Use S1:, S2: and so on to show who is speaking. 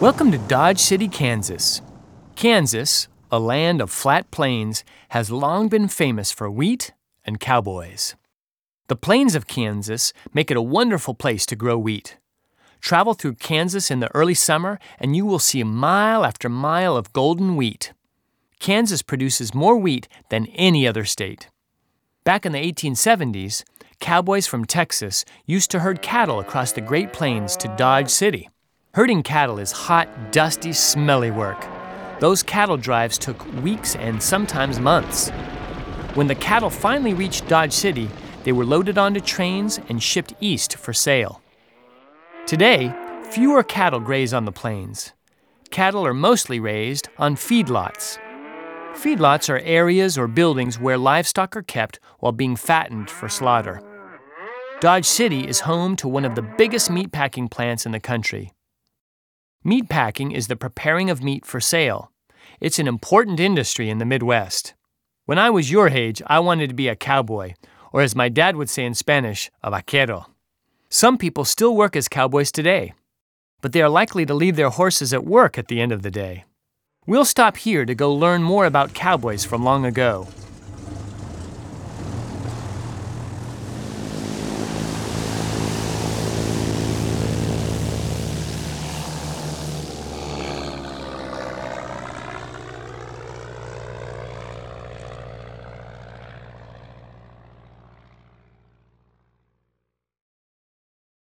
S1: Welcome to Dodge City, Kansas. Kansas, a land of flat plains, has long been famous for wheat and cowboys. The plains of Kansas make it a wonderful place to grow wheat. Travel through Kansas in the early summer and you will see mile after mile of golden wheat. Kansas produces more wheat than any other state. Back in the 1870s, cowboys from Texas used to herd cattle across the Great Plains to Dodge City. Herding cattle is hot, dusty, smelly work. Those cattle drives took weeks and sometimes months. When the cattle finally reached Dodge City, they were loaded onto trains and shipped east for sale. Today, fewer cattle graze on the plains. Cattle are mostly raised on feedlots. Feedlots are areas or buildings where livestock are kept while being fattened for slaughter. Dodge City is home to one of the biggest meatpacking plants in the country. Meatpacking is the preparing of meat for sale. It's an important industry in the Midwest. When I was your age, I wanted to be a cowboy, or as my dad would say in Spanish, a vaquero. Some people still work as cowboys today, but they are likely to leave their horses at work at the end of the day. We'll stop here to go learn more about cowboys from long ago.